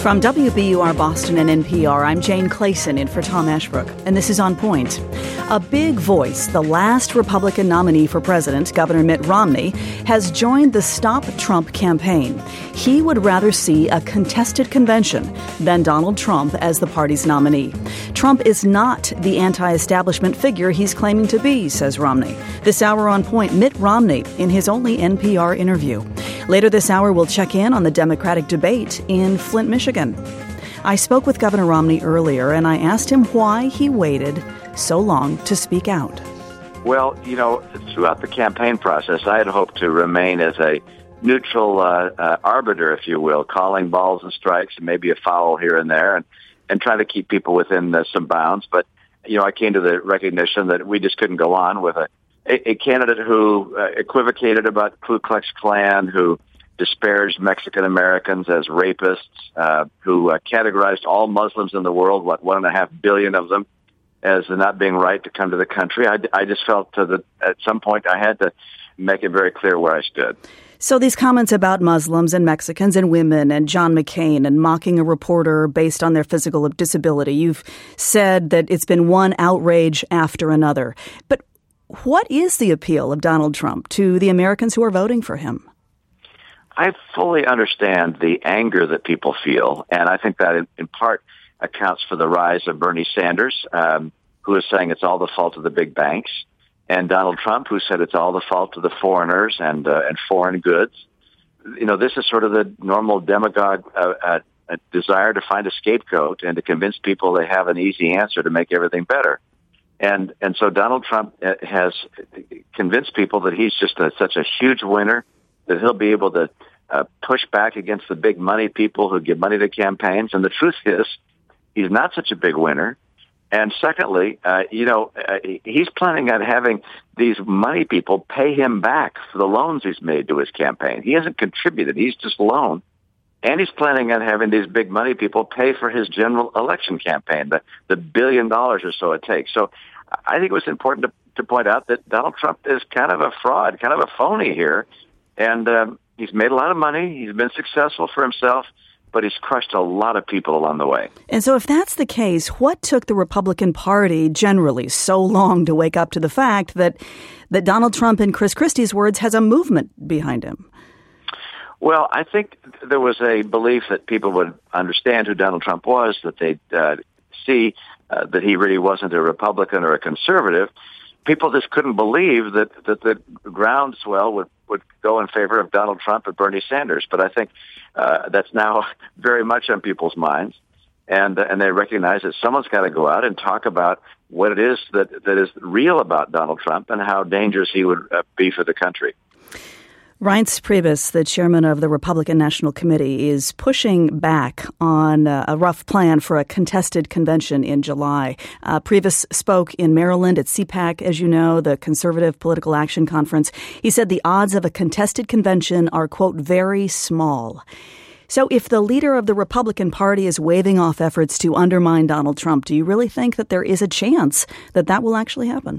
From WBUR Boston and NPR, I'm Jane Clayson in for Tom Ashbrook, and this is On Point. A big voice, the last Republican nominee for president, Governor Mitt Romney, has joined the Stop Trump campaign. He would rather see a contested convention than Donald Trump as the party's nominee. Trump is not the anti-establishment figure he's claiming to be, says Romney. This hour on Point, Mitt Romney in his only NPR interview. Later this hour, we'll check in on the Democratic debate in Flint, Michigan. I spoke with Governor Romney earlier, and I asked him why he waited so long to speak out. Well, throughout the campaign process, I had hoped to remain as a neutral arbiter, if you will, calling balls and strikes and maybe a foul here and there and try to keep people within some bounds. But, I came to the recognition that we just couldn't go on with a candidate who equivocated about Ku Klux Klan, who disparaged Mexican Americans as rapists, who categorized all Muslims in the world, 1.5 billion of them, as not being right to come to the country. I just felt at some point I had to make it very clear where I stood. So these comments about Muslims and Mexicans and women and John McCain and mocking a reporter based on their physical disability, you've said that it's been one outrage after another. But what is the appeal of Donald Trump to the Americans who are voting for him? I fully understand the anger that people feel, and I think that in part accounts for the rise of Bernie Sanders, who is saying it's all the fault of the big banks, and Donald Trump, who said it's all the fault of the foreigners and foreign goods. This is sort of the normal demagogue desire to find a scapegoat and to convince people they have an easy answer to make everything better. And so Donald Trump has convinced people that he's just such a huge winner, that he'll be able to push back against the big money people who give money to campaigns. And the truth is, he's not such a big winner. And secondly, he's planning on having these money people pay him back for the loans he's made to his campaign. He hasn't contributed. He's just loaned. And he's planning on having these big money people pay for his general election campaign, the $1 billion or so it takes. So I think it was important to point out that Donald Trump is kind of a fraud, kind of a phony here. And he's made a lot of money. He's been successful for himself, but he's crushed a lot of people along the way. And so if that's the case, what took the Republican Party generally so long to wake up to the fact that Donald Trump, in Chris Christie's words, has a movement behind him? Well, I think there was a belief that people would understand who Donald Trump was, that they'd see that he really wasn't a Republican or a conservative. People just couldn't believe that the groundswell would go in favor of Donald Trump and Bernie Sanders. But I think that's now very much on people's minds, and they recognize that someone's got to go out and talk about what it is that is real about Donald Trump and how dangerous he would be for the country. Reince Priebus, the chairman of the Republican National Committee, is pushing back on a rough plan for a contested convention in July. Priebus spoke in Maryland at CPAC, as you know, the Conservative Political Action Conference. He said the odds of a contested convention are, quote, very small. So if the leader of the Republican Party is waving off efforts to undermine Donald Trump, do you really think that there is a chance that will actually happen?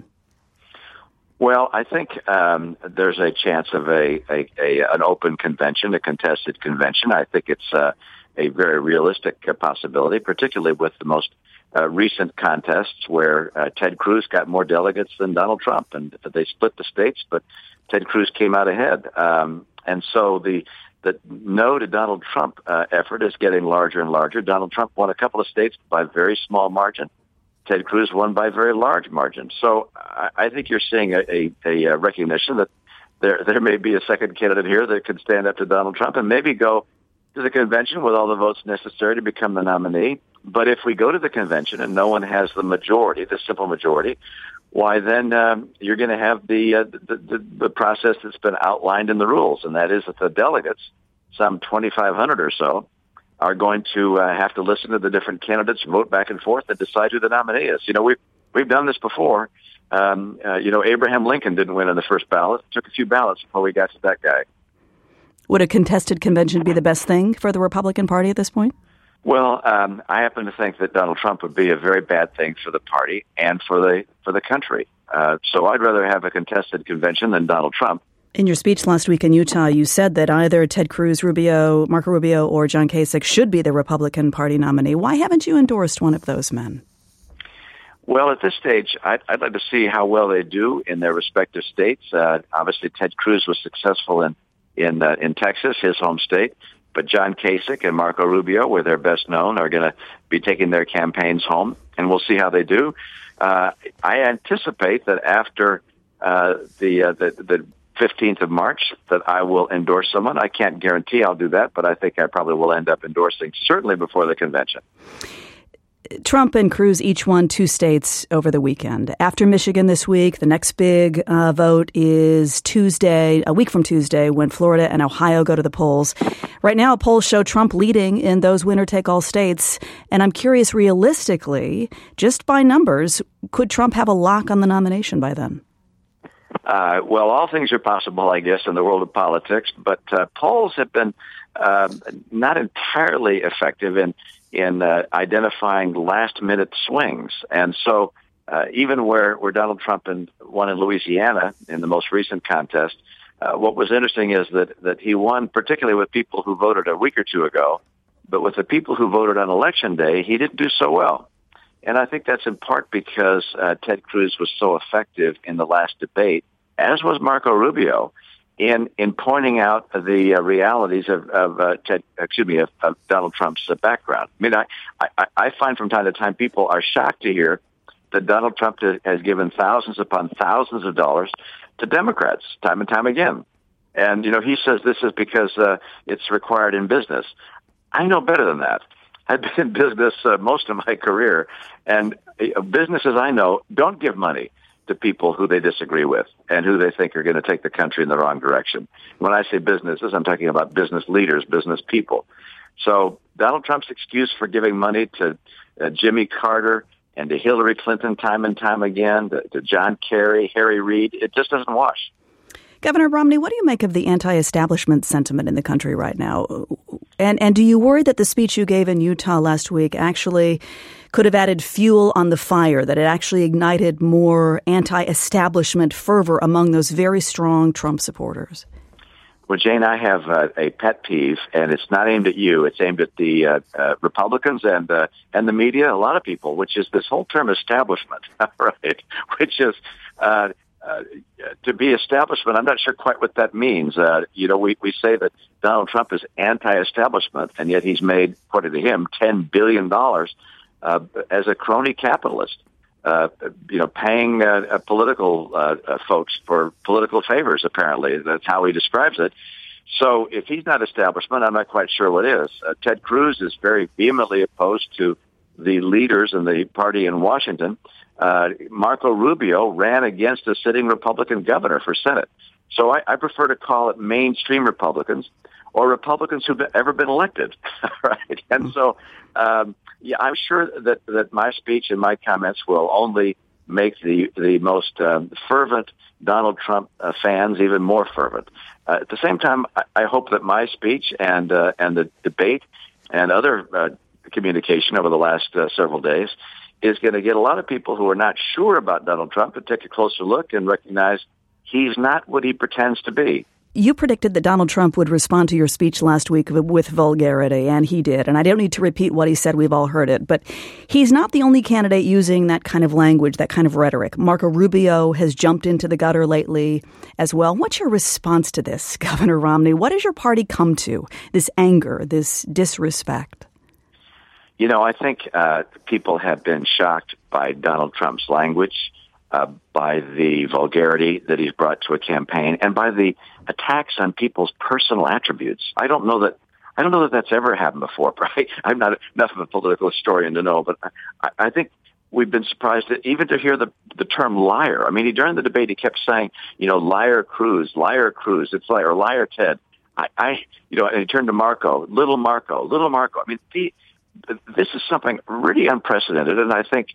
Well, I think there's a chance of an open convention, a contested convention. I think it's a very realistic possibility, particularly with the most recent contests where Ted Cruz got more delegates than Donald Trump, and they split the states, but Ted Cruz came out ahead. And so the no to Donald Trump effort is getting larger and larger. Donald Trump won a couple of states by a very small margin. Ted Cruz won by a very large margin. So I think you're seeing a recognition that there may be a second candidate here that could stand up to Donald Trump and maybe go to the convention with all the votes necessary to become the nominee. But if we go to the convention and no one has the majority, the simple majority, why then you're going to have the process that's been outlined in the rules, and that is that the delegates, some 2,500 or so, are going to have to listen to the different candidates, vote back and forth, and decide who the nominee is. We've done this before. Abraham Lincoln didn't win on the first ballot. It took a few ballots before we got to that guy. Would a contested convention be the best thing for the Republican Party at this point? Well, I happen to think that Donald Trump would be a very bad thing for the party and for the country. So I'd rather have a contested convention than Donald Trump. In your speech last week in Utah, you said that either Ted Cruz, Marco Rubio, or John Kasich should be the Republican Party nominee. Why haven't you endorsed one of those men? Well, at this stage, I'd like to see how well they do in their respective states. Obviously, Ted Cruz was successful in Texas, his home state, but John Kasich and Marco Rubio, where they're best known, are going to be taking their campaigns home, and we'll see how they do. I anticipate that after the 15th of March that I will endorse someone. I can't guarantee I'll do that, but I think I probably will end up endorsing certainly before the convention. Trump and Cruz each won 2 states over the weekend. After Michigan this week, the next big vote is Tuesday, a week from Tuesday, when Florida and Ohio go to the polls. Right now, polls show Trump leading in those winner-take-all states. And I'm curious, realistically, just by numbers, could Trump have a lock on the nomination by then? Well, all things are possible, I guess, in the world of politics, but polls have been not entirely effective in identifying last-minute swings. And so even where Donald Trump won in Louisiana in the most recent contest, what was interesting is that he won particularly with people who voted a week or two ago, but with the people who voted on Election Day, he didn't do so well. And I think that's in part because Ted Cruz was so effective in the last debate, as was Marco Rubio, in pointing out the realities of Donald Trump's background. I mean, I find from time to time people are shocked to hear that Donald Trump has given thousands upon thousands of dollars to Democrats time and time again. And, he says this is because it's required in business. I know better than that. I've been in business most of my career, and businesses I know don't give money to people who they disagree with and who they think are going to take the country in the wrong direction. When I say businesses, I'm talking about business leaders, business people. So Donald Trump's excuse for giving money to Jimmy Carter and to Hillary Clinton time and time again, to John Kerry, Harry Reid, it just doesn't wash. Governor Romney, what do you make of the anti-establishment sentiment in the country right now? And do you worry that the speech you gave in Utah last week actually could have added fuel on the fire, that it actually ignited more anti-establishment fervor among those very strong Trump supporters? Well, Jane, I have a pet peeve, and it's not aimed at you. It's aimed at the Republicans and the media, a lot of people, which is this whole term establishment, right? Which is to be establishment. I'm not sure quite what that means. We say that Donald Trump is anti-establishment, and yet he's made, according to him, $10 billion as a crony capitalist, paying political folks for political favors, apparently. That's how he describes it. So if he's not establishment, I'm not quite sure what is. Ted Cruz is very vehemently opposed to the leaders in the party in Washington. Marco Rubio ran against a sitting Republican governor for Senate. So I prefer to call it mainstream Republicans or Republicans who've ever been elected, right? And so, I'm sure that my speech and my comments will only make the most fervent Donald Trump fans even more fervent. At the same time, I hope that my speech and the debate and other communication over the last several days is going to get a lot of people who are not sure about Donald Trump to take a closer look and recognize he's not what he pretends to be. You predicted that Donald Trump would respond to your speech last week with vulgarity, and he did. And I don't need to repeat what he said. We've all heard it. But he's not the only candidate using that kind of language, that kind of rhetoric. Marco Rubio has jumped into the gutter lately as well. What's your response to this, Governor Romney? What does your party come to, this anger, this disrespect? I think people have been shocked by Donald Trump's language, by the vulgarity that he's brought to a campaign, and by the attacks on people's personal attributes. I don't know that that's ever happened before, right? I'm not enough of a political historian to know, but I think we've been surprised even to hear the term liar. I mean, during the debate, he kept saying, liar Cruz, it's like, or liar Ted. And he turned to Marco, little Marco. I mean, this is something really unprecedented, and I think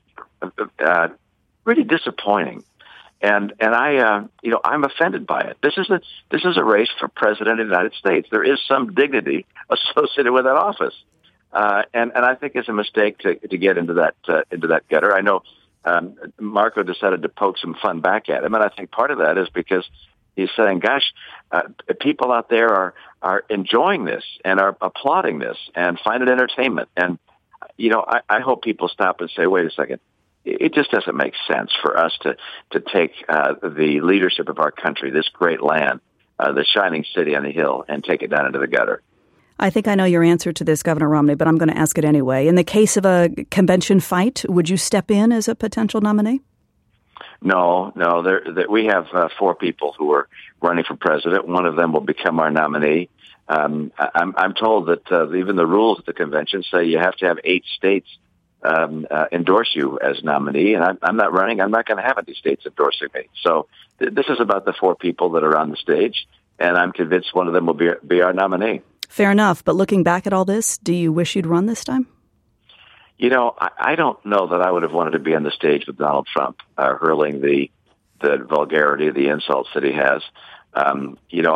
really disappointing. And I'm offended by it. This is a race for president of the United States. There is some dignity associated with that office, and I think it's a mistake to get into that gutter. I know Marco decided to poke some fun back at him, and I think part of that is because He's saying, gosh, people out there are enjoying this and are applauding this and find it entertainment. And, I hope people stop and say, wait a second. It just doesn't make sense for us to take the leadership of our country, this great land, the shining city on the hill, and take it down into the gutter. I think I know your answer to this, Governor Romney, but I'm going to ask it anyway. In the case of a convention fight, would you step in as a potential nominee? No. We have 4 people who are running for president. One of them will become our nominee. I'm told that even the rules of the convention say you have to have 8 states endorse you as nominee, and I'm not running. I'm not going to have any states endorsing me. So this is about the 4 people that are on the stage, and I'm convinced one of them will be our nominee. Fair enough. But looking back at all this, do you wish you'd run this time? I don't know that I would have wanted to be on the stage with Donald Trump, hurling the vulgarity, the insults that he has. I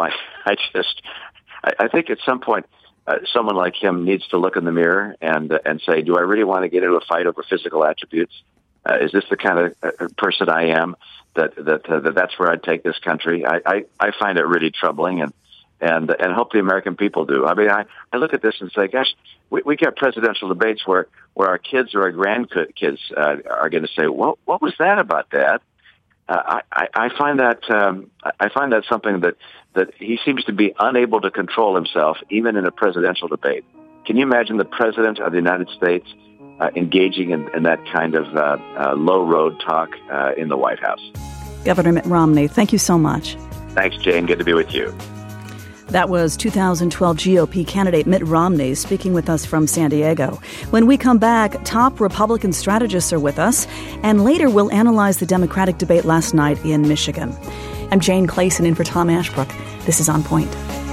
think at some point, someone like him needs to look in the mirror and say, do I really want to get into a fight over physical attributes? Is this the kind of person I am that's where I'd take this country? I find it really troubling and hope the American people do. I mean, I look at this and say, gosh, we get presidential debates where our kids or our grandkids are going to say, what was that about, Dad? I find that something that he seems to be unable to control himself, even in a presidential debate. Can you imagine the president of the United States engaging in that kind of low road talk in the White House? Governor Mitt Romney, thank you so much. Thanks, Jane. Good to be with you. That was 2012 GOP candidate Mitt Romney speaking with us from San Diego. When we come back, top Republican strategists are with us, and later we'll analyze the Democratic debate last night in Michigan. I'm Jane Clayson in for Tom Ashbrook. This is On Point.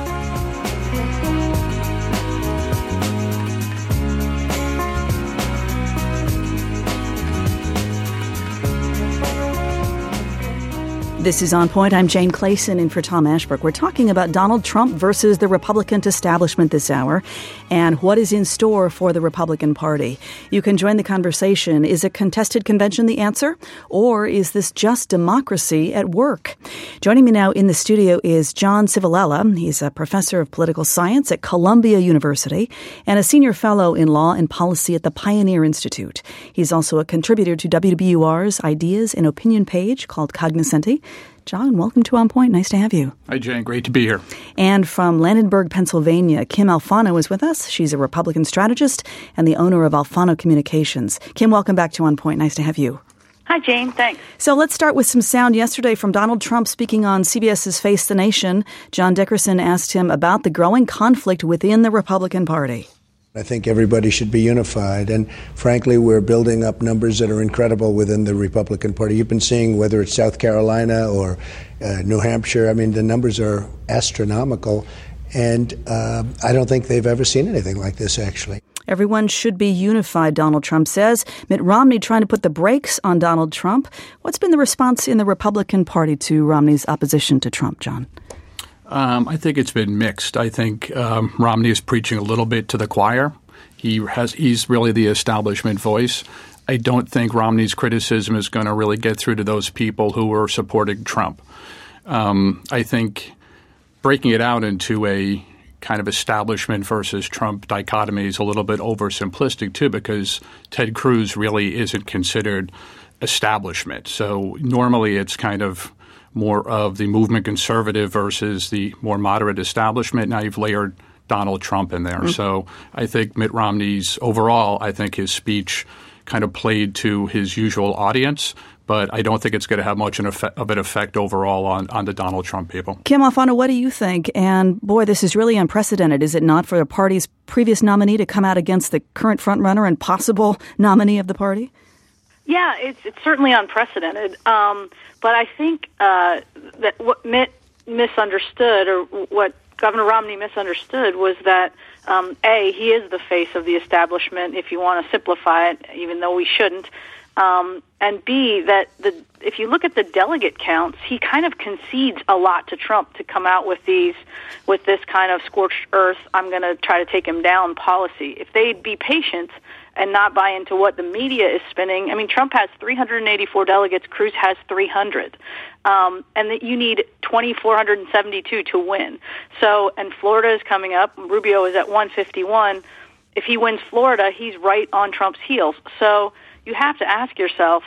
This is On Point. I'm Jane Clayson in for Tom Ashbrook. We're talking about Donald Trump versus the Republican establishment this hour and what is in store for the Republican Party. You can join the conversation. Is a contested convention the answer, or is this just democracy at work? Joining me now in the studio is John Civilella. He's a professor of political science at Columbia University and a senior fellow in law and policy at the Pioneer Institute. He's also a contributor to WWR's Ideas and Opinion page called Cognoscenti. John, welcome to On Point. Nice to have you. Hi, Jane. Great to be here. And from Landenberg, Pennsylvania, Kim Alfano is with us. She's a Republican strategist and the owner of Alfano Communications. Kim, welcome back to On Point. Nice to have you. Hi, Jane. Thanks. So let's start with some sound yesterday from Donald Trump speaking on CBS's Face the Nation. John Dickerson asked him about the growing conflict within the Republican Party. I think everybody should be unified. And frankly, we're building up numbers that are incredible within the Republican Party. You've been seeing whether it's South Carolina or New Hampshire. I mean, the numbers are astronomical. And I don't think they've ever seen anything like this, actually. Everyone should be unified, Donald Trump says. Mitt Romney trying to put the brakes on Donald Trump. What's been the response in the Republican Party to Romney's opposition to Trump, John? I think it's been mixed. I think Romney is preaching a little bit to the choir. He's really the establishment voice. I don't think Romney's criticism is going to really get through to those people who are supporting Trump. I think breaking it out into a kind of establishment versus Trump dichotomy is a little bit oversimplistic, too, because Ted Cruz really isn't considered establishment. So normally it's kind of more of the movement conservative versus the more moderate establishment. Now you've layered Donald Trump in there. Mm-hmm. So I think Mitt Romney's overall, I think his speech kind of played to his usual audience, but I don't think it's going to have much of an effect overall on the Donald Trump people. Kim Alfano, what do you think? And boy, this is really unprecedented, is it not, for the party's previous nominee to come out against the current frontrunner and possible nominee of the party? Yeah, it's certainly unprecedented. But I think that what Mitt misunderstood, or what Governor Romney misunderstood, was that, A, he is the face of the establishment, if you want to simplify it, even though we shouldn't. and B, that if you look at the delegate counts, he kind of concedes a lot to Trump to come out with this kind of scorched earth, I'm going to try to take him down policy. If they'd be patient and not buy into what the media is spinning, I mean, Trump has 384 delegates, Cruz has 300, and that you need 2,472 to win. So, and Florida is coming up. Rubio is at 151. If he wins Florida, he's right on Trump's heels. So you have to ask yourself,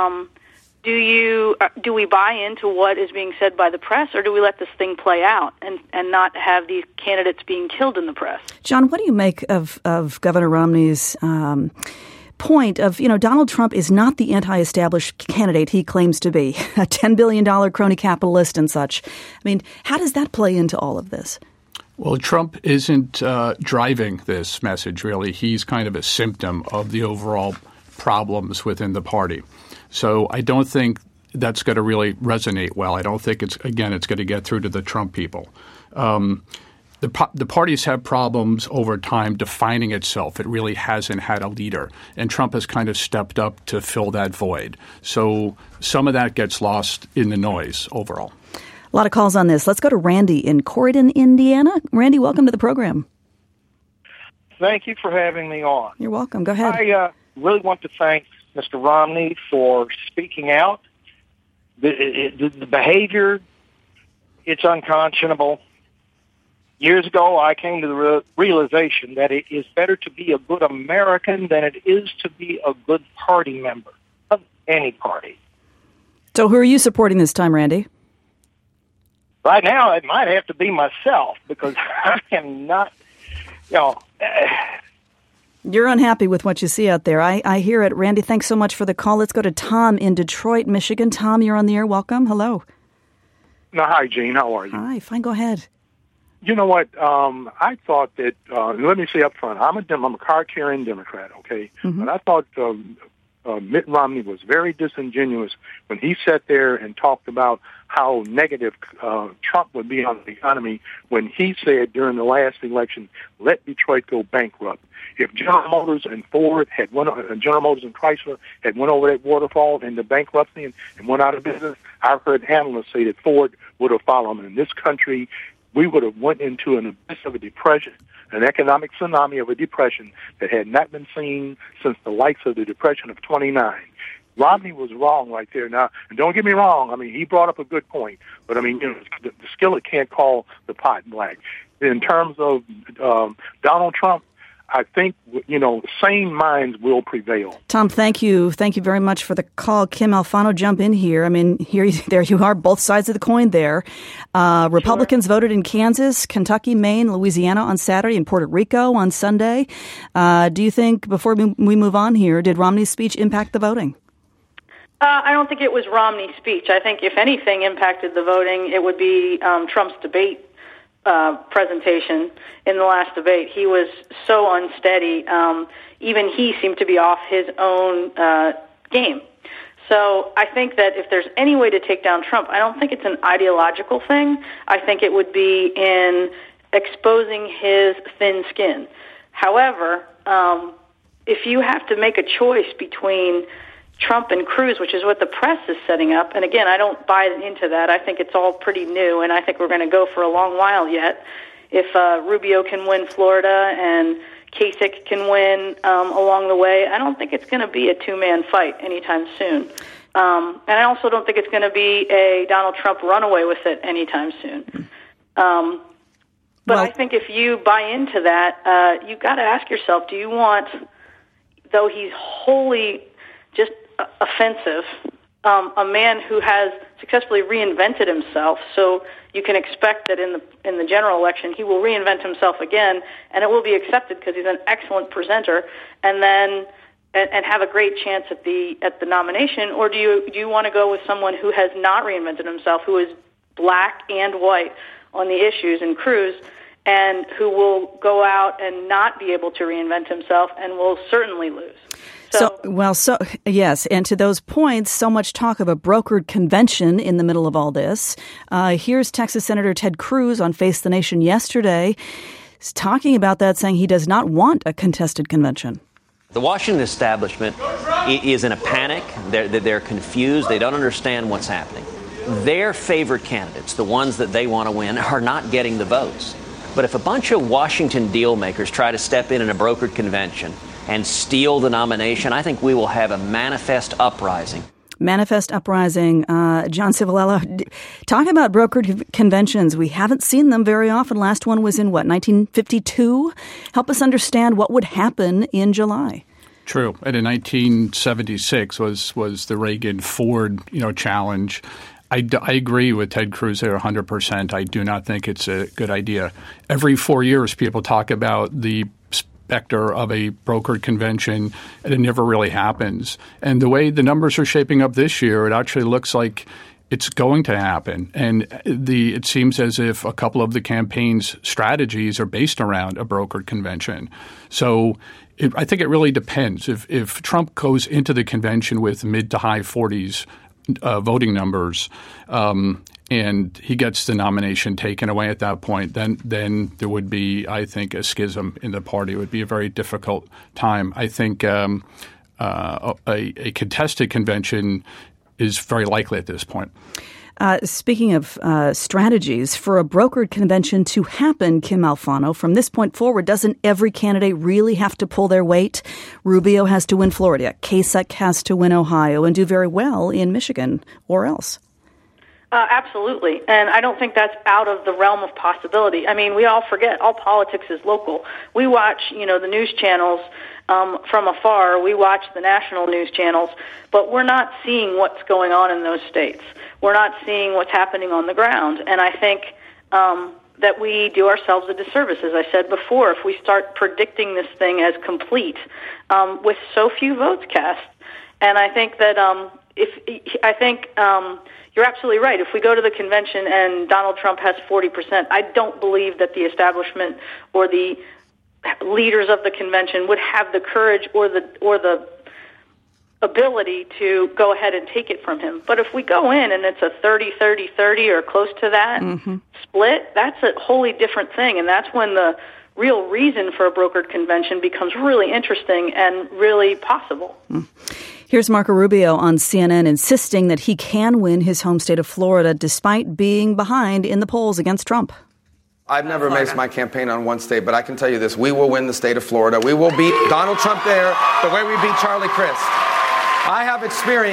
do we buy into what is being said by the press, or do we let this thing play out and not have these candidates being killed in the press? John, what do you make of Governor Romney's point of, Donald Trump is not the anti-established candidate he claims to be, a $10 billion crony capitalist and such? I mean, how does that play into all of this? Well, Trump isn't driving this message, really. He's kind of a symptom of the overall problems within the party. So I don't think that's going to really resonate well. I don't think it's going to get through to the Trump people. The parties have problems over time defining itself. It really hasn't had a leader. And Trump has kind of stepped up to fill that void. So some of that gets lost in the noise overall. A lot of calls on this. Let's go to Randy in Corydon, Indiana. Randy, welcome to the program. Thank you for having me on. You're welcome. Go ahead. I really want to thank Mr. Romney for speaking out. The behavior, it's unconscionable. Years ago, I came to the realization that it is better to be a good American than it is to be a good party member of any party. So who are you supporting this time, Randy? Right now, it might have to be myself because I am not, You're unhappy with what you see out there. I hear it. Randy, thanks so much for the call. Let's go to Tom in Detroit, Michigan. Tom, you're on the air. Welcome. Hello. No, hi, Gene. How are you? Hi. Fine. Go ahead. You know what? I thought that, let me say up front, I'm a card-carrying Democrat, okay? Mm-hmm. But I thought Mitt Romney was very disingenuous when he sat there and talked about how negative Trump would be on the economy when he said during the last election, let Detroit go bankrupt. If General Motors and Ford General Motors and Chrysler had went over that waterfall into bankruptcy and went out of business, I've heard analysts say that Ford would have followed them. In this country, we would have went into an abyss of a depression, an economic tsunami of a depression that had not been seen since the likes of the Depression of '29. Romney was wrong right there. Now, and don't get me wrong, I mean, he brought up a good point, but I mean, the skillet can't call the pot black. In terms of Donald Trump, I think, sane minds will prevail. Tom, thank you. Thank you very much for the call. Kim Alfano, jump in here. I mean, there you are, both sides of the coin there. Republicans voted in Kansas, Kentucky, Maine, Louisiana on Saturday, and Puerto Rico on Sunday. Do you think, before we move on here, did Romney's speech impact the voting? I don't think it was Romney's speech. I think, if anything impacted the voting, it would be Trump's debate presentation in the last debate. He was so unsteady. Even he seemed to be off his own game. So I think that if there's any way to take down Trump, I don't think it's an ideological thing. I think it would be in exposing his thin skin. However, if you have to make a choice between Trump and Cruz, which is what the press is setting up. And again, I don't buy into that. I think it's all pretty new, and I think we're going to go for a long while yet. If Rubio can win Florida and Kasich can win along the way, I don't think it's going to be a two-man fight anytime soon. And I also don't think it's going to be a Donald Trump runaway with it anytime soon. But I think if you buy into that, you've got to ask yourself, do you want, though he's wholly just offensive, a man who has successfully reinvented himself, so you can expect that in the general election he will reinvent himself again, and it will be accepted because he's an excellent presenter, and then and have a great chance at the nomination? Or do you want to go with someone who has not reinvented himself, who is black and white on the issues in Cruz, and who will go out and not be able to reinvent himself and will certainly lose? Yes. And to those points, so much talk of a brokered convention in the middle of all this. Here's Texas Senator Ted Cruz on Face the Nation yesterday. He's talking about that, saying he does not want a contested convention. The Washington establishment is in a panic. They're confused. They don't understand what's happening. Their favorite candidates, the ones that they want to win, are not getting the votes. But if a bunch of Washington deal makers try to step in a brokered convention and steal the nomination, I think we will have a manifest uprising. Manifest uprising. John Civolello, talking about brokered conventions, we haven't seen them very often. Last one was in, 1952? Help us understand what would happen in July. True. And in 1976 was the Reagan-Ford, challenge. I agree with Ted Cruz there 100%. I do not think it's a good idea. Every 4 years, people talk about the specter of a brokered convention, and it never really happens. And the way the numbers are shaping up this year, it actually looks like it's going to happen. And it seems as if a couple of the campaign's strategies are based around a brokered convention. So I think it really depends. If Trump goes into the convention with mid to high 40s voting numbers, and he gets the nomination taken away at that point, then there would be, I think, a schism in the party. It would be a very difficult time. I think a contested convention is very likely at this point. Speaking of strategies, for a brokered convention to happen, Kim Alfano, from this point forward, doesn't every candidate really have to pull their weight? Rubio has to win Florida. Kasich has to win Ohio and do very well in Michigan, or else. Absolutely. And I don't think that's out of the realm of possibility. I mean, we all forget all politics is local. We watch, the news channels from afar. We watch the national news channels, but we're not seeing what's going on in those states. We're not seeing what's happening on the ground. And I think that we do ourselves a disservice, as I said before, if we start predicting this thing as complete with so few votes cast. And I think that you're absolutely right. If we go to the convention and Donald Trump has 40%, I don't believe that the establishment or the leaders of the convention would have the courage or the ability to go ahead and take it from him. But if we go in and it's a 30-30-30 or close to that split, that's a wholly different thing. And that's when the real reason for a brokered convention becomes really interesting and really possible. Here's Marco Rubio on CNN insisting that he can win his home state of Florida despite being behind in the polls against Trump. I've never based my campaign on one state, but I can tell you this. We will win the state of Florida. We will beat Donald Trump there the way we beat Charlie Crist. I have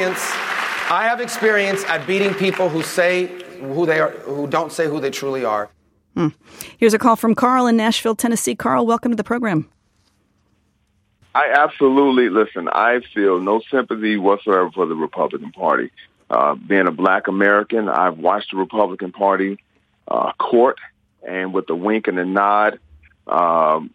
experience at beating people who say who they are, who don't say who they truly are. Here's a call from Carl in Nashville, Tennessee. Carl, welcome to the program. I absolutely, listen, I feel no sympathy whatsoever for the Republican Party. Being a black American, I've watched the Republican Party court and with the wink and the nod, the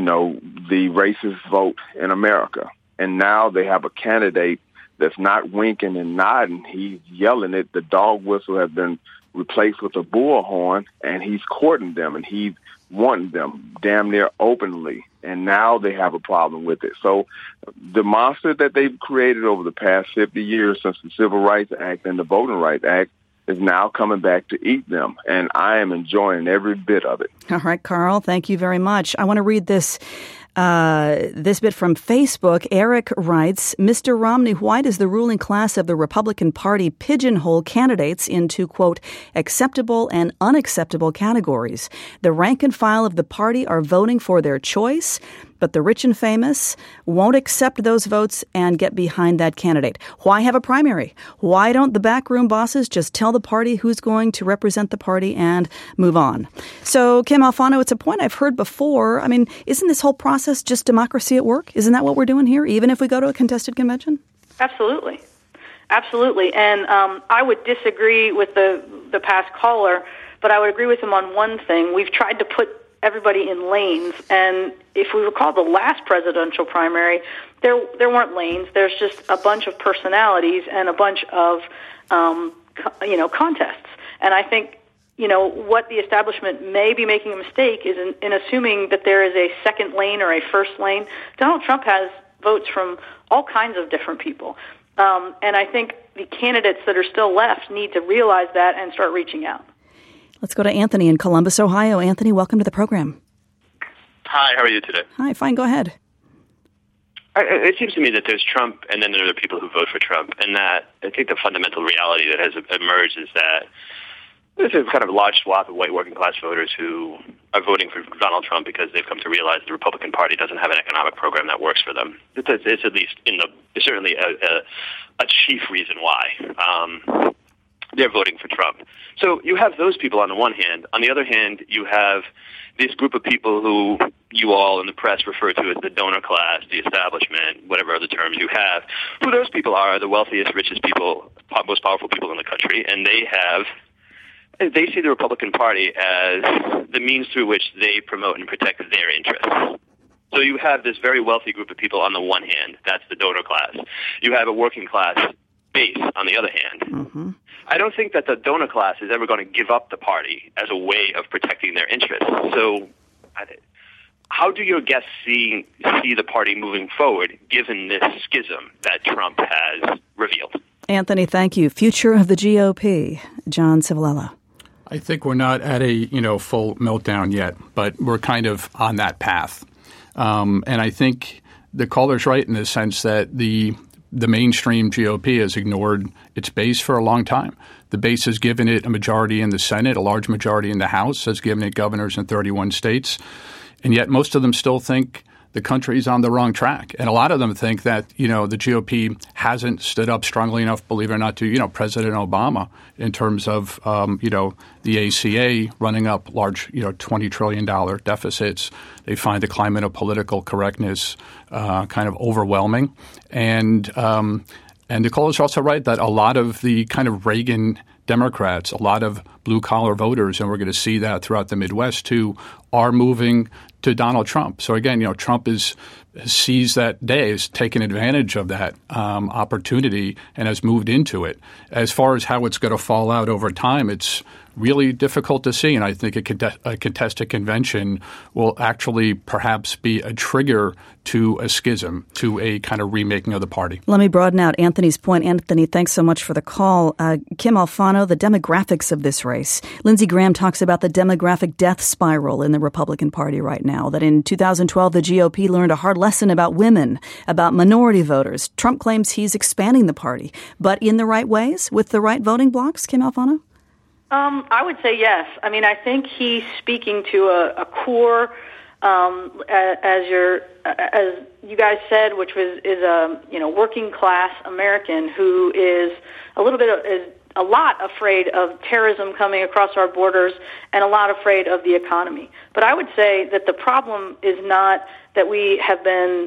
racist vote in America. And now they have a candidate that's not winking and nodding. He's yelling it. The dog whistle has been replaced with a bullhorn, and he's courting them, and he's wanting them damn near openly. And now they have a problem with it. So the monster that they've created over the past 50 years since the Civil Rights Act and the Voting Rights Act is now coming back to eat them. And I am enjoying every bit of it. All right, Carl, thank you very much. I want to read this bit from Facebook. Eric writes, Mr. Romney, why does the ruling class of the Republican Party pigeonhole candidates into, quote, acceptable and unacceptable categories? The rank and file of the party are voting for their choice, but the rich and famous won't accept those votes and get behind that candidate. Why have a primary? Why don't the backroom bosses just tell the party who's going to represent the party and move on? So, Kim Alfano, it's a point I've heard before. I mean, isn't this whole process just democracy at work? Isn't that what we're doing here, even if we go to a contested convention? Absolutely. Absolutely. And I would disagree with the past caller, but I would agree with him on one thing. We've tried to put everybody in lanes, and if we recall the last presidential primary, there weren't lanes. There's just a bunch of personalities and a bunch of contests. And I think what the establishment may be making a mistake is in assuming that there is a second lane or a first lane. Donald Trump has votes from all kinds of different people, and I think the candidates that are still left need to realize that and start reaching out. Let's go to Anthony in Columbus, Ohio. Anthony, welcome to the program. Hi, how are you today? Hi, fine, go ahead. It seems to me that there's Trump, and then there are people who vote for Trump, and that I think the fundamental reality that has emerged is that there's a kind of large swath of white working class voters who are voting for Donald Trump because they've come to realize the Republican Party doesn't have an economic program that works for them. It's at least certainly a chief reason why they're voting for Trump. So you have those people on the one hand. On the other hand, you have this group of people who you all in the press refer to as the donor class, the establishment, whatever other terms you have, who those people are the wealthiest, richest people, most powerful people in the country, and they see the Republican Party as the means through which they promote and protect their interests. So you have this very wealthy group of people on the one hand, that's the donor class. You have a working class base on the other hand. Mm-hmm. I don't think that the donor class is ever going to give up the party as a way of protecting their interests. So how do your guests see the party moving forward given this schism that Trump has revealed? Anthony, thank you. Future of the GOP, John Civolello. I think we're not at a full meltdown yet, but we're kind of on that path. And I think the caller's right in the sense that the mainstream GOP has ignored its base for a long time. The base has given it a majority in the Senate, a large majority in the House, has given it governors in 31 states, and yet most of them still think the country is on the wrong track. And a lot of them think that, the GOP hasn't stood up strongly enough, believe it or not, to, President Obama in terms of, the ACA running up large, $20 trillion deficits. They find the climate of political correctness kind of overwhelming. And Nicole is also right that a lot of the kind of Reagan Democrats, a lot of blue-collar voters, and we're going to see that throughout the Midwest too, are moving to Donald Trump. So again, Trump has seized that day, has taken advantage of that opportunity and has moved into it. As far as how it's going to fall out over time, it's really difficult to see. And I think a contested convention will actually perhaps be a trigger to a schism, to a kind of remaking of the party. Let me broaden out Anthony's point. Anthony, thanks so much for the call. Kim Alfano, the demographics of this race. Lindsey Graham talks about the demographic death spiral in the Republican Party right now, that in 2012 the GOP learned a hard lesson about women, about minority voters. Trump claims he's expanding the party, but in the right ways, with the right voting blocks, Kim Alfano? I would say yes. I mean, I think he's speaking to a core, as you guys said, which is a working class American who is a lot afraid of terrorism coming across our borders and a lot afraid of the economy. But I would say that the problem is not that we have been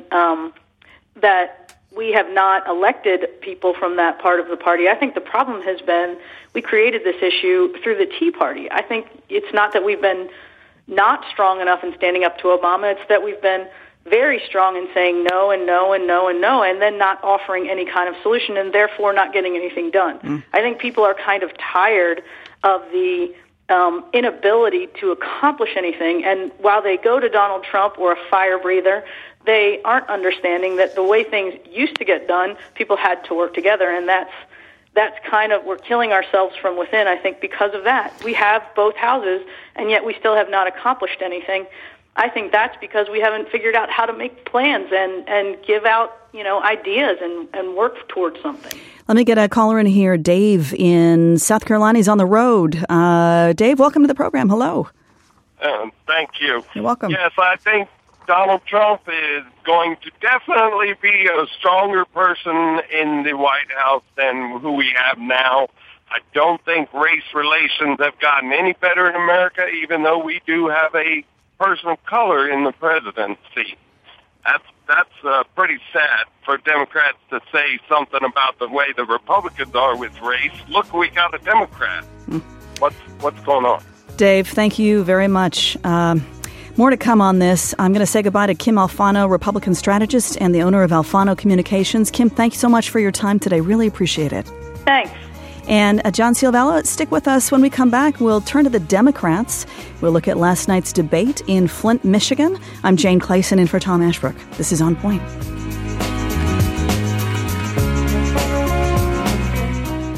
we have not elected people from that part of the party. I think the problem has been we created this issue through the Tea Party. I think it's not that we've been not strong enough in standing up to Obama. It's that we've been very strong in saying no and no and no and no and then not offering any kind of solution and therefore not getting anything done. I think people are kind of tired of the inability to accomplish anything. And while they go to Donald Trump or a fire breather, they aren't understanding that the way things used to get done, people had to work together, and that's kind of, we're killing ourselves from within, I think, because of that. We have both houses, and yet we still have not accomplished anything. I think that's because we haven't figured out how to make plans and give out, ideas and work towards something. Let me get a caller in here. Dave in South Carolina. He's on the road. Dave, welcome to the program. Hello. Thank you. You're welcome. Yes, I think Donald Trump is going to definitely be a stronger person in the White House than who we have now. I don't think race relations have gotten any better in America, even though we do have a person of color in the presidency. That's pretty sad for Democrats to say something about the way the Republicans are with race. Look, we got a Democrat. What's going on? Dave, thank you very much. More to come on this. I'm going to say goodbye to Kim Alfano, Republican strategist and the owner of Alfano Communications. Kim, thank you so much for your time today. Really appreciate it. Thanks. And John Civolello, stick with us. When we come back, we'll turn to the Democrats. We'll look at last night's debate in Flint, Michigan. I'm Jane Clayson in for Tom Ashbrook. This is On Point.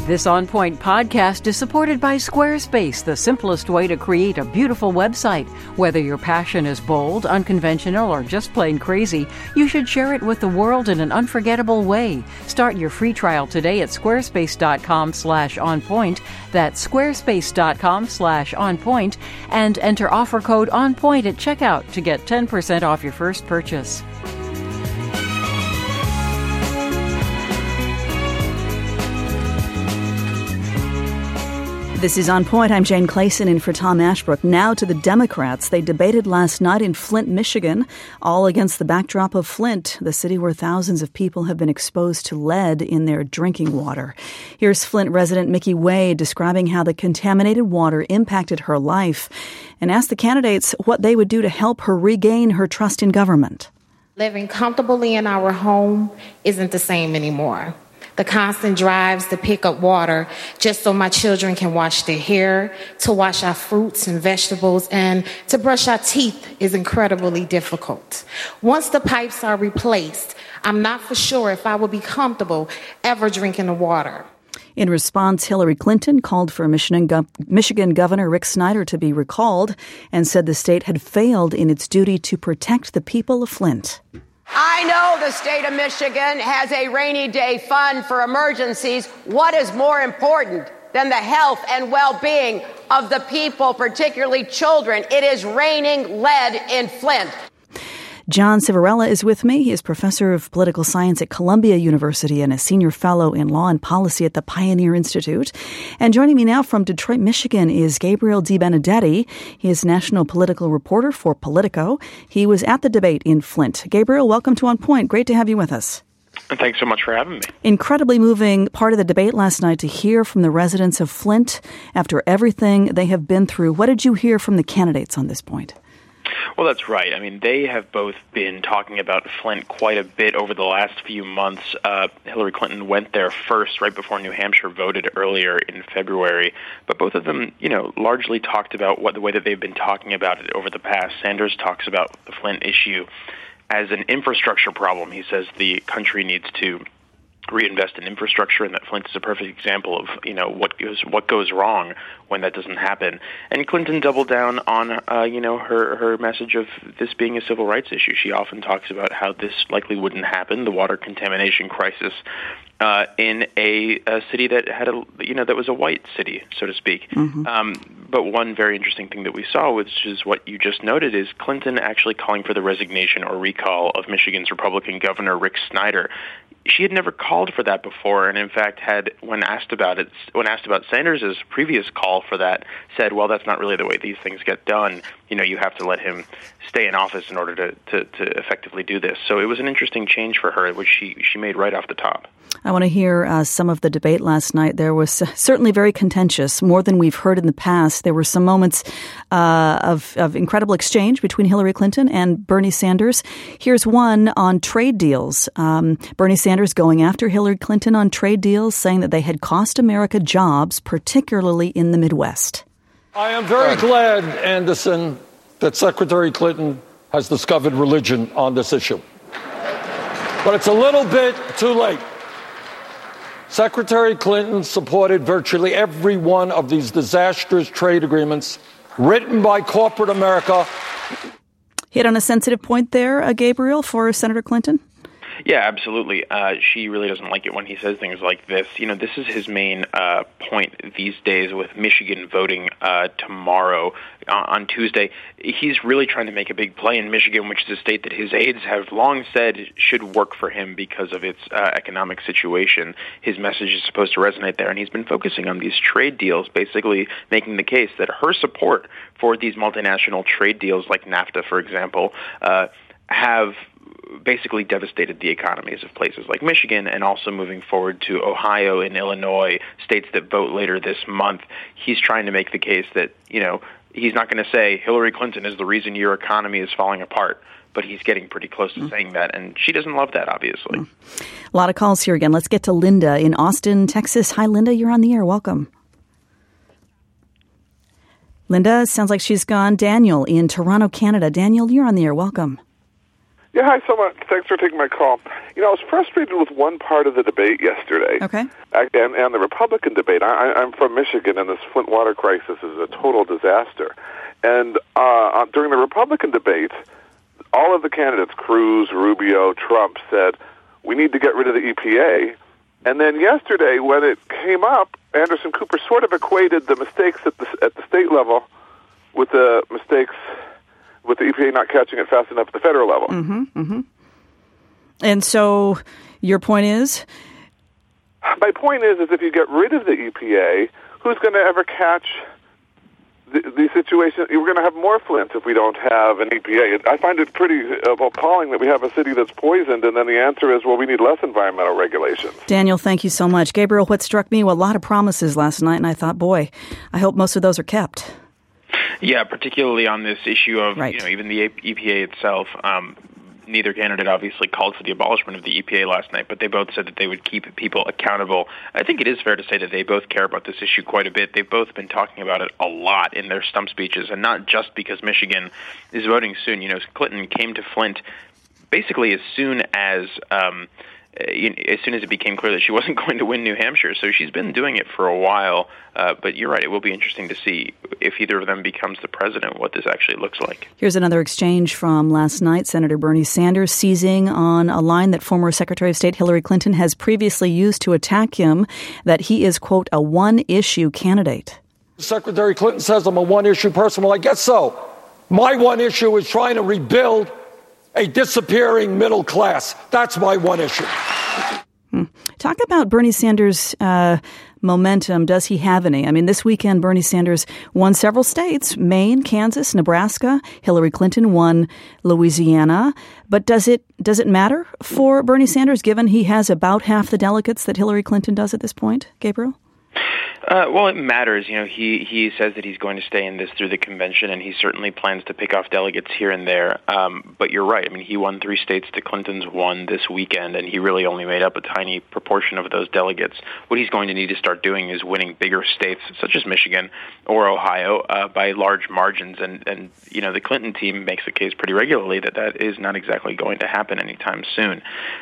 This On Point podcast is supported by Squarespace, the simplest way to create a beautiful website. Whether your passion is bold, unconventional, or just plain crazy, you should share it with the world in an unforgettable way. Start your free trial today at squarespace.com/onpoint. That's squarespace.com/onpoint, and enter offer code ONPOINT at checkout to get 10% off your first purchase. This is On Point. I'm Jane Clayson in for Tom Ashbrook. Now to the Democrats. They debated last night in Flint, Michigan, all against the backdrop of Flint, the city where thousands of people have been exposed to lead in their drinking water. Here's Flint resident Mickey Wade describing how the contaminated water impacted her life and asked the candidates what they would do to help her regain her trust in government. Living comfortably in our home isn't the same anymore. The constant drives to pick up water just so my children can wash their hair, to wash our fruits and vegetables, and to brush our teeth is incredibly difficult. Once the pipes are replaced, I'm not for sure if I will be comfortable ever drinking the water. In response, Hillary Clinton called for Michigan Governor Rick Snyder to be recalled and said the state had failed in its duty to protect the people of Flint. I know the state of Michigan has a rainy day fund for emergencies. What is more important than the health and well-being of the people, particularly children? It is raining lead in Flint. John Civarella is with me. He is professor of political science at Columbia University and a senior fellow in law and policy at the Pioneer Institute. And joining me now from Detroit, Michigan is Gabriel DiBenedetti. He is national political reporter for Politico. He was at the debate in Flint. Gabriel, welcome to On Point. Great to have you with us. Thanks so much for having me. Incredibly moving part of the debate last night to hear from the residents of Flint after everything they have been through. What did you hear from the candidates on this point? Well, that's right. I mean, they have both been talking about Flint quite a bit over the last few months. Hillary Clinton went there first, right before New Hampshire voted earlier in February. But both of them, largely talked about the way that they've been talking about it over the past. Sanders talks about the Flint issue as an infrastructure problem. He says the country needs to reinvest in infrastructure, and that Flint is a perfect example of what goes wrong when that doesn't happen. And Clinton doubled down on her message of this being a civil rights issue. She often talks about how this likely wouldn't happen, the water contamination crisis, in a city that had that was a white city, so to speak. Mm-hmm. But one very interesting thing that we saw, which is what you just noted, is Clinton actually calling for the resignation or recall of Michigan's Republican Governor Rick Snyder. She had never called for that before, and in fact when asked about Sanders' previous call for that, said, well, that's not really the way these things get done. You have to let him stay in office in order to effectively do this. So it was an interesting change for her, which she made right off the top. I want to hear some of the debate last night. There was certainly very contentious, more than we've heard in the past. There were some moments of incredible exchange between Hillary Clinton and Bernie Sanders. Here's one on trade deals. Bernie Sanders going after Hillary Clinton on trade deals, saying that they had cost America jobs, particularly in the Midwest. I am very glad, Anderson, that Secretary Clinton has discovered religion on this issue. But it's a little bit too late. Secretary Clinton supported virtually every one of these disastrous trade agreements written by corporate America. Hit on a sensitive point there, Gabriel, for Senator Clinton? Yeah, absolutely. She really doesn't like it when he says things like this. This is his main point these days with Michigan voting tomorrow on Tuesday. He's really trying to make a big play in Michigan, which is a state that his aides have long said should work for him because of its economic situation. His message is supposed to resonate there, and he's been focusing on these trade deals, basically making the case that her support for these multinational trade deals like NAFTA, for example, have basically devastated the economies of places like Michigan, and also moving forward to Ohio and Illinois, states that vote later this month. He's trying to make the case that, he's not going to say Hillary Clinton is the reason your economy is falling apart, but he's getting pretty close to saying that, and she doesn't love that, obviously. A lot of calls here again. Let's get to Linda in Austin, Texas. Hi, Linda. You're on the air. Welcome. Linda, sounds like she's gone. Daniel in Toronto, Canada. Daniel, you're on the air. Welcome. Yeah, hi, so much. Thanks for taking my call. I was frustrated with one part of the debate yesterday. Okay. And the Republican debate. I'm from Michigan, and this Flint water crisis is a total disaster. And during the Republican debate, all of the candidates, Cruz, Rubio, Trump, said, we need to get rid of the EPA. And then yesterday, when it came up, Anderson Cooper sort of equated the mistakes at the state level with the mistakes with the EPA not catching it fast enough at the federal level. Mm-hmm, mm-hmm. And so your point is? My point is if you get rid of the EPA, who's going to ever catch the situation? We're going to have more Flint if we don't have an EPA. I find it pretty appalling that we have a city that's poisoned, and then the answer is, well, we need less environmental regulations. Daniel, thank you so much. Gabriel, what struck me were a lot of promises last night, and I thought, boy, I hope most of those are kept. Yeah, particularly on this issue of even the EPA itself. Neither candidate obviously called for the abolishment of the EPA last night, but they both said that they would keep people accountable. I think it is fair to say that they both care about this issue quite a bit. They've both been talking about it a lot in their stump speeches, and not just because Michigan is voting soon. Clinton came to Flint basically as soon as it became clear that she wasn't going to win New Hampshire. So she's been doing it for a while. But you're right, it will be interesting to see if either of them becomes the president, what this actually looks like. Here's another exchange from last night. Senator Bernie Sanders seizing on a line that former Secretary of State Hillary Clinton has previously used to attack him, that he is, quote, a one-issue candidate. Secretary Clinton says I'm a one-issue person. Well, I guess so. My one issue is trying to rebuild a disappearing middle class. That's my one issue. Talk about Bernie Sanders' momentum. Does he have any? I mean, this weekend, Bernie Sanders won several states, Maine, Kansas, Nebraska. Hillary Clinton won Louisiana. But does it matter for Bernie Sanders, given he has about half the delegates that Hillary Clinton does at this point, Gabriel? Well, it matters. He says that he's going to stay in this through the convention, and he certainly plans to pick off delegates here and there. But you're right. I mean, he won 3 states to Clinton's 1 this weekend, and he really only made up a tiny proportion of those delegates. What he's going to need to start doing is winning bigger states, such as Michigan or Ohio, by large margins. And the Clinton team makes the case pretty regularly that is not exactly going to happen anytime soon.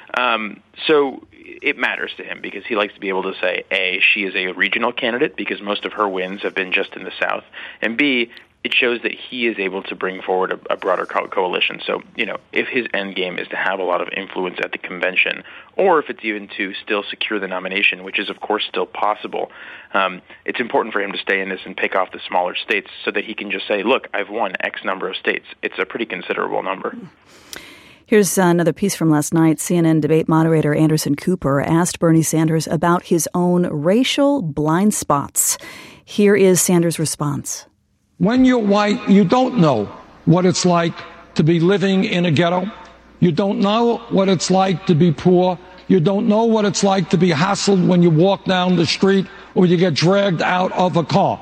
So it matters to him because he likes to be able to say, A, she is a regional candidate because most of her wins have been just in the South, and B, it shows that he is able to bring forward a broader coalition. So, if his end game is to have a lot of influence at the convention, or if it's even to still secure the nomination, which is, of course, still possible, it's important for him to stay in this and pick off the smaller states so that he can just say, look, I've won X number of states. It's a pretty considerable number. Here's another piece from last night. CNN debate moderator Anderson Cooper asked Bernie Sanders about his own racial blind spots. Here is Sanders' response. When you're white, you don't know what it's like to be living in a ghetto. You don't know what it's like to be poor. You don't know what it's like to be hassled when you walk down the street or you get dragged out of a car.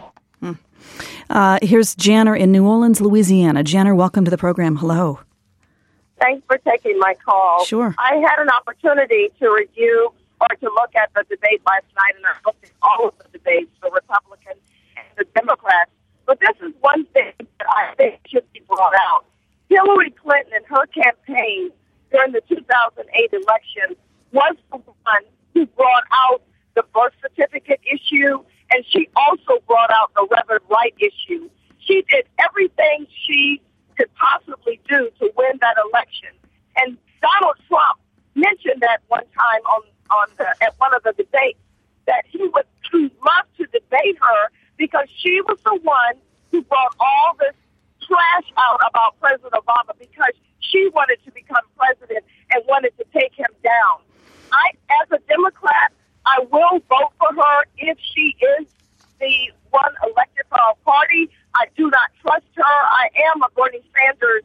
Here's Janner in New Orleans, Louisiana. Janner, welcome to the program. Hello. Thanks for taking my call. Sure. I had an opportunity to review or to look at the debate last night, and I looked at all of the debates, the Republicans and the Democrats. But this is one thing that I think should be brought out. Hillary Clinton and her campaign during the 2008 election was the one who brought out the birth certificate issue, and she also brought out the Reverend Wright issue. She did everything she could possibly do to win that election. And Donald Trump mentioned that one time at one of the debates that he would love to debate her because she was the one who brought all this trash out about President Obama because she wanted to become president and wanted to take him down. As a Democrat, I will vote for her if she is the one elected for our party. I do not trust her. I am a Bernie Sanders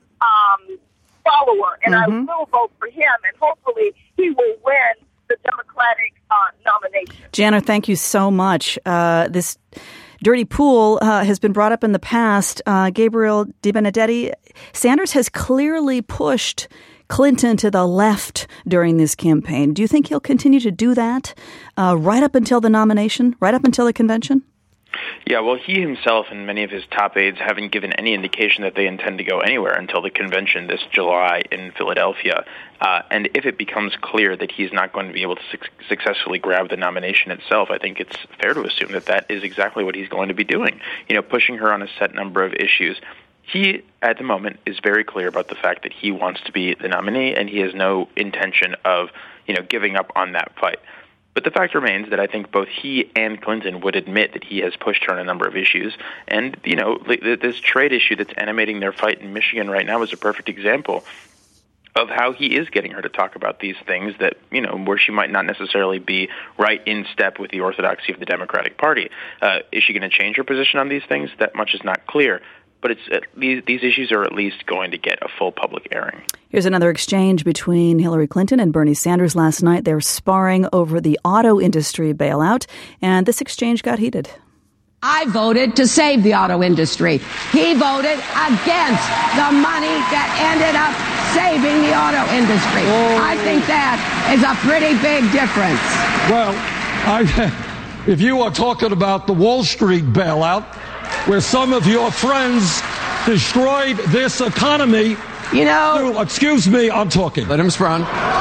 follower, and I will vote for him, and hopefully he will win the Democratic nomination. Janner, thank you so much. This dirty pool has been brought up in the past. Gabriel DiBenedetti, Sanders has clearly pushed Clinton to the left during this campaign. Do you think he'll continue to do that right up until the nomination, right up until the convention? Yeah, well, he himself and many of his top aides haven't given any indication that they intend to go anywhere until the convention this July in Philadelphia. And if it becomes clear that he's not going to be able to successfully grab the nomination itself, I think it's fair to assume that that is exactly what he's going to be doing, pushing her on a set number of issues. He, at the moment, is very clear about the fact that he wants to be the nominee, and he has no intention of, giving up on that fight. But the fact remains that I think both he and Clinton would admit that he has pushed her on a number of issues. And, this trade issue that's animating their fight in Michigan right now is a perfect example of how he is getting her to talk about these things that, where she might not necessarily be right in step with the orthodoxy of the Democratic Party. Is she going to change her position on these things? That much is not clear. But these issues are at least going to get a full public airing. Here's another exchange between Hillary Clinton and Bernie Sanders last night. They were sparring over the auto industry bailout, and this exchange got heated. I voted to save the auto industry. He voted against the money that ended up saving the auto industry. I think that is a pretty big difference. Well, if you are talking about the Wall Street bailout, where some of your friends destroyed this economy. Excuse me, I'm talking. Let him sprung.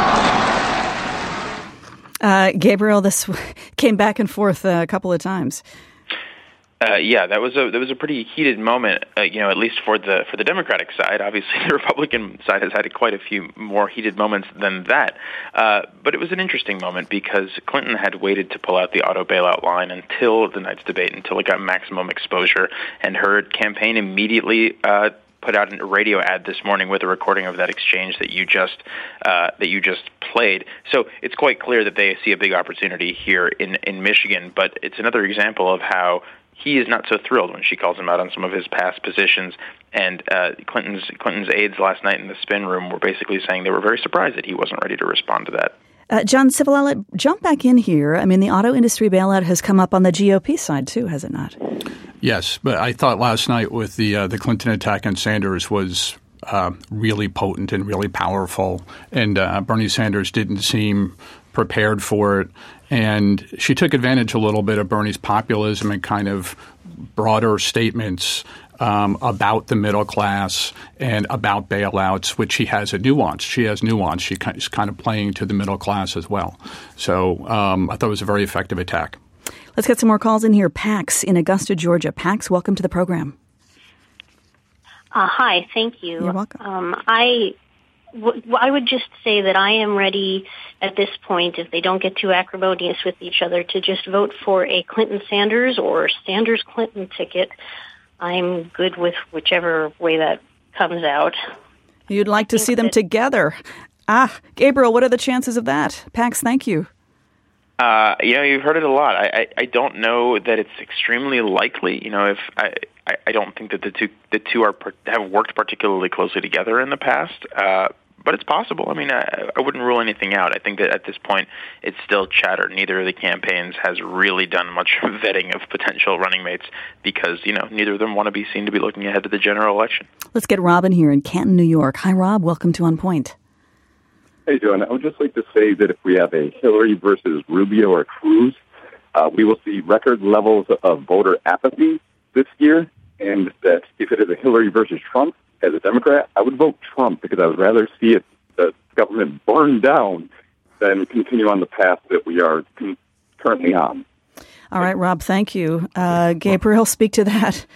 Gabriel, this came back and forth a couple of times. Yeah, that was a pretty heated moment, at least for the Democratic side. Obviously, the Republican side has had quite a few more heated moments than that. But it was an interesting moment because Clinton had waited to pull out the auto bailout line until the night's debate, until it got maximum exposure, and her campaign immediately put out a radio ad this morning with a recording of that exchange that you just played. So it's quite clear that they see a big opportunity here in Michigan. But it's another example of how he is not so thrilled when she calls him out on some of his past positions. And Clinton's aides last night in the spin room were basically saying they were very surprised that he wasn't ready to respond to that. John Civilella, jump back in here. I mean, the auto industry bailout has come up on the GOP side, too, has it not? Yes, but I thought last night with the Clinton attack on Sanders was really potent and really powerful, and Bernie Sanders didn't seem prepared for it. And she took advantage a little bit of Bernie's populism and kind of broader statements about the middle class and about bailouts, which she has a nuance. She has nuance. She's kind of playing to the middle class as well. So I thought it was a very effective attack. Let's get some more calls in here. Pax in Augusta, Georgia. Pax, welcome to the program. Hi, thank you. You're welcome. I would just say that I am ready at this point, if they don't get too acrimonious with each other, to just vote for a Clinton-Sanders or Sanders-Clinton ticket. I'm good with whichever way that comes out. You'd like to see them together. Gabriel, what are the chances of that? Pax, thank you. You've heard it a lot. I don't know that it's extremely likely. If I don't think that the two have worked particularly closely together in the past. But it's possible. I mean, I wouldn't rule anything out. I think that at this point, it's still chatter. Neither of the campaigns has really done much vetting of potential running mates because, neither of them want to be seen to be looking ahead to the general election. Let's get Robin here in Canton, New York. Hi, Rob. Welcome to On Point. How you doing? I would just like to say that if we have a Hillary versus Rubio or Cruz, we will see record levels of voter apathy this year, and that if it is a Hillary versus Trump, as a Democrat, I would vote Trump because I would rather see the government burn down than continue on the path that we are currently on. All right, Rob, thank you. Gabriel, speak to that.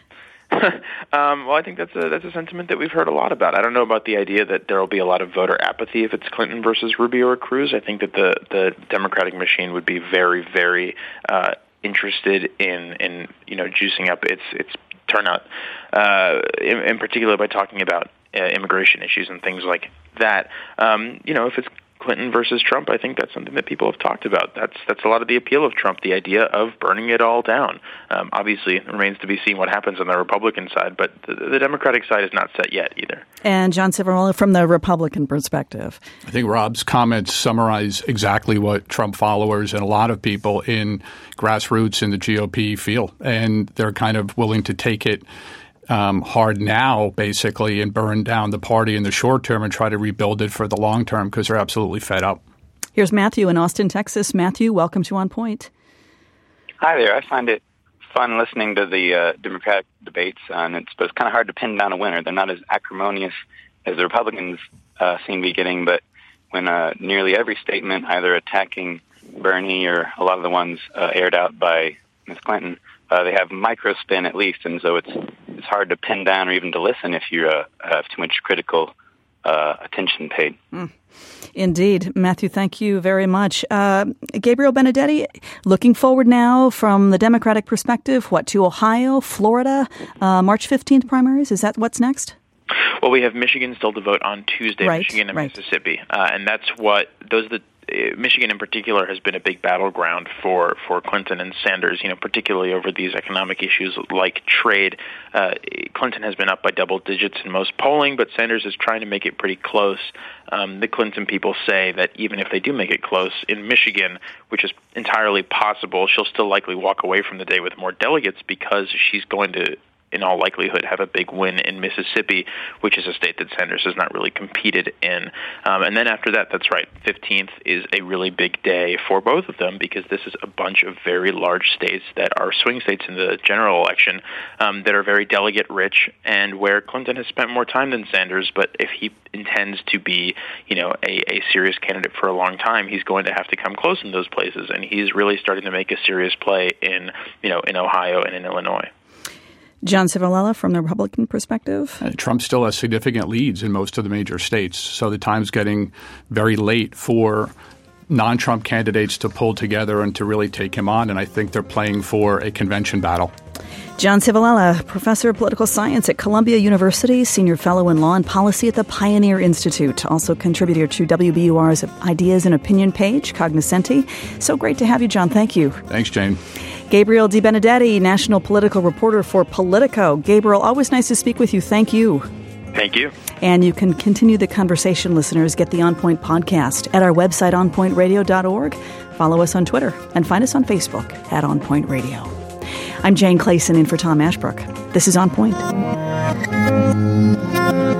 Well, I think that's a sentiment that we've heard a lot about. I don't know about the idea that there will be a lot of voter apathy if it's Clinton versus Rubio or Cruz. I think that the Democratic machine would be very, very interested in juicing up its turnout, in particular by talking about immigration issues and things like that. If it's Clinton versus Trump, I think that's something that people have talked about. That's a lot of the appeal of Trump, the idea of burning it all down. Obviously, it remains to be seen what happens on the Republican side, but the Democratic side is not set yet either. And John Civarella, from the Republican perspective. I think Rob's comments summarize exactly what Trump followers and a lot of people in grassroots in the GOP feel, and they're kind of willing to take it hard now, basically, and burn down the party in the short term and try to rebuild it for the long term because they're absolutely fed up. Here's Matthew in Austin, Texas. Matthew, welcome to On Point. Hi there. I find it fun listening to the Democratic debates, and it's kind of hard to pin down a winner. They're not as acrimonious as the Republicans seem to be getting, but when nearly every statement either attacking Bernie or a lot of the ones aired out by Ms. Clinton, they have micro-spin at least, and so it's hard to pin down or even to listen if you have too much critical attention paid. Indeed. Matthew, thank you very much. Gabriel Benedetti, looking forward now from the Democratic perspective, to Ohio, Florida, March 15th primaries? Is that what's next? Well, we have Michigan still to vote on Tuesday, right, Michigan and Mississippi. And Michigan in particular has been a big battleground for Clinton and Sanders, particularly over these economic issues like trade. Clinton has been up by double digits in most polling, but Sanders is trying to make it pretty close. The Clinton people say that even if they do make it close in Michigan, which is entirely possible, she'll still likely walk away from the day with more delegates because she's going to, in all likelihood, have a big win in Mississippi, which is a state that Sanders has not really competed in. And then after that, that's right, 15th is a really big day for both of them because this is a bunch of very large states that are swing states in the general election that are very delegate-rich and where Clinton has spent more time than Sanders. But if he intends to be, a serious candidate for a long time, he's going to have to come close in those places. And he's really starting to make a serious play in Ohio and in Illinois. John Civolella, from the Republican perspective? Trump still has significant leads in most of the major states, so the time's getting very late for non-Trump candidates to pull together and to really take him on, and I think they're playing for a convention battle. John Civolella, professor of political science at Columbia University, senior fellow in law and policy at the Pioneer Institute, also contributor to WBUR's Ideas and Opinion page, Cognoscenti. So great to have you, John. Thank you. Thanks, Jane. Gabriel DiBenedetti, national political reporter for Politico. Gabriel, always nice to speak with you. Thank you. Thank you. And you can continue the conversation, listeners. Get the On Point podcast at our website, onpointradio.org. Follow us on Twitter and find us on Facebook at On Point Radio. I'm Jane Clayson in for Tom Ashbrook. This is On Point.